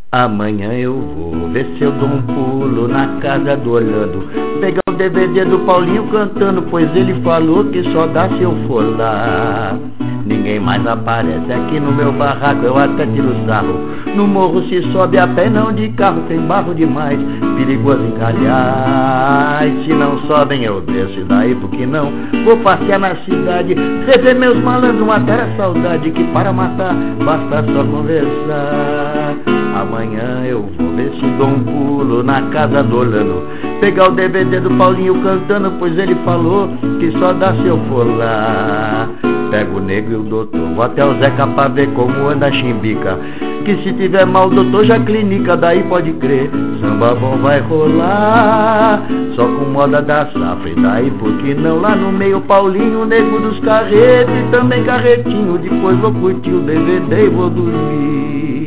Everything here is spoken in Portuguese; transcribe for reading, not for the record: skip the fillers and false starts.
Amanhã eu vou ver se eu dou um pulo na casa do Orlando, pegar o DVD do Paulinho cantando, pois ele falou que só dá se eu for lá. Ninguém mais aparece aqui no meu barraco, eu até tiro sarro. No morro se sobe a pé, não de carro, tem barro demais, perigoso encalhar. E se não sobem eu desço, e daí porque não? Vou passear na cidade, rever meus malandros, matar a saudade, que para matar basta só conversar. Amanhã eu vou ver se dou um pulo na casa do Orlando, pegar o DVD do Paulinho cantando, pois ele falou que só dá se eu for lá. Pego o Negro e o doutor, vou até o Zeca pra ver como anda a chimbica, que se tiver mal o doutor já clinica, daí pode crer, samba bom vai rolar, só com moda da safra, e daí porque não? Lá no meio Paulinho, o Negro dos Carretos e também Carretinho, depois vou curtir o DVD e vou dormir.